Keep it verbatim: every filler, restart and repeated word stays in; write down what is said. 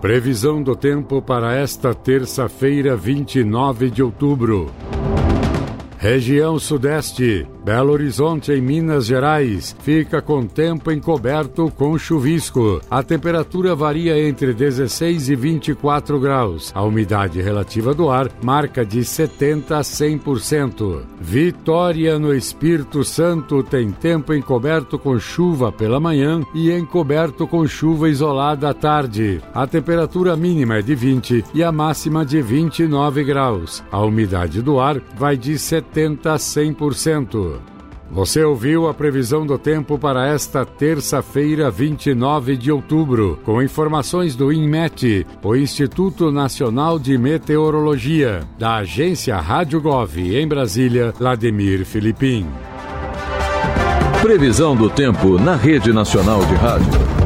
Previsão do tempo para esta terça-feira, vinte e nove de outubro. Região Sudeste, Belo Horizonte, em Minas Gerais, fica com tempo encoberto com chuvisco. A temperatura varia entre dezesseis e vinte e quatro graus. A umidade relativa do ar marca de setenta a cem por cento. Vitória, no Espírito Santo, tem tempo encoberto com chuva pela manhã e encoberto com chuva isolada à tarde. A temperatura mínima é de vinte e a máxima de vinte e nove graus. A umidade do ar vai de setenta a cem por cento. Você ouviu a previsão do tempo para esta terça-feira, vinte e nove de outubro, com informações do INMET, o Instituto Nacional de Meteorologia, da agência Rádio Gov, em Brasília, Vladimir Filipim. Previsão do tempo na Rede Nacional de Rádio.